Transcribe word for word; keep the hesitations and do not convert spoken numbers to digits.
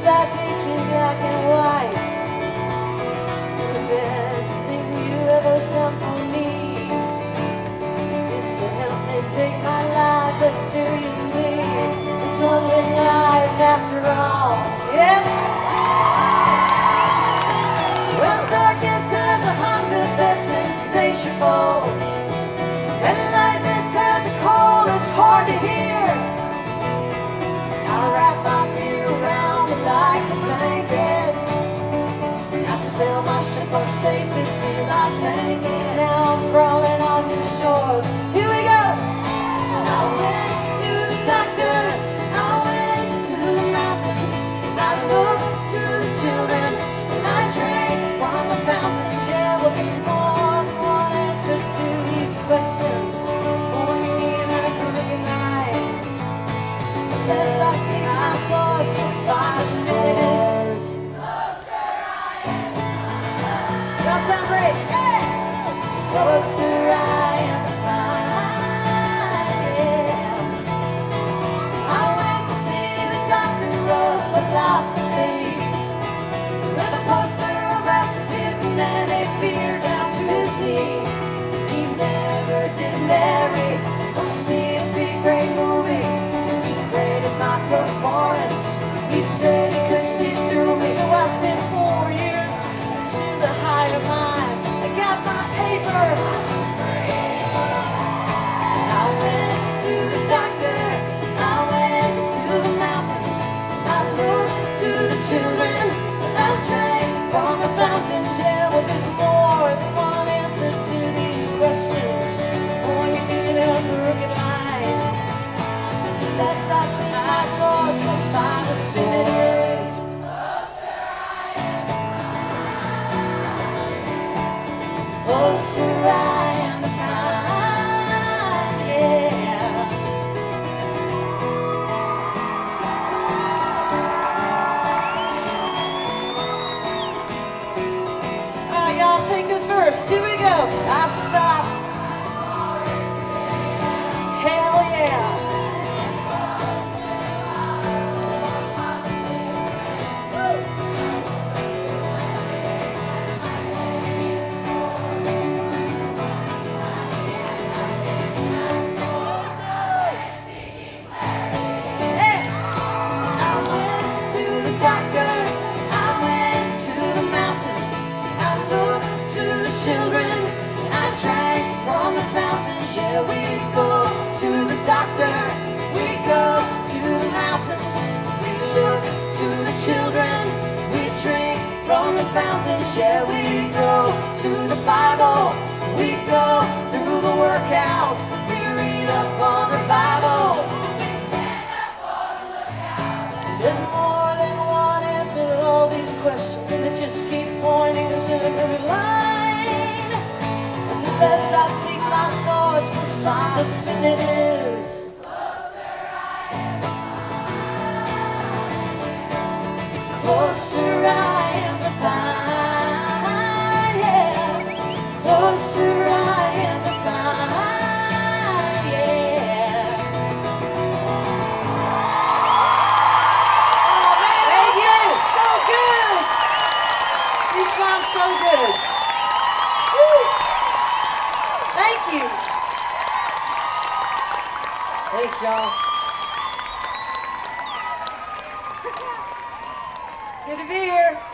decide between black and white. The best thing you ever done for me is to help me take my life as seriously. It's only life after all. Yeah. Well, darkness has a hunger that's insatiable, and lightness has a call that's hard to hear. I'll wrap my fear around it like a blanket. I sail my ship on safety till I sink it. Now I'm crawling on your shores. Here we go. I went to the doctor, I went to the mountains, and I looked to the children, and I drank from the fountain. Yeah, looking for more than one answer to these questions. Only in a crooked night. The less I see my source beside the shores. Y'all sound great. Yeah. Closer I am to find. Yeah. I went to see the doctor of philosophy with a poster of Rasputin and a beer down to his knee. He never did marry or see a big great movie. He graded my performance. He said he could see through me, so I spent four years to the higher mind. I got my paper. I went to the doctor. I went to the mountains. I looked to the children. I drank from the fountain. Yeah, well, there's more than one answer to these questions. Or you need a crooked line. The less I see my source beside the shores. Closer I am to find, yeah. Alright, y'all, take this verse. Here we go. I stop. Hell yeah. Fountains, yeah, we go to the Bible, we go through the workout, we read up on revival, we stand up for the lookout. There's more than one answer to all these questions, and they just keep pointing us in a good line. And the less I seek my source beside the sin it is. Closer I am to find, yeah. Closer I am to find, yeah. Oh man, thank you. So good. You sound so good. Woo. Thank you. Thanks, y'all. Good to be here.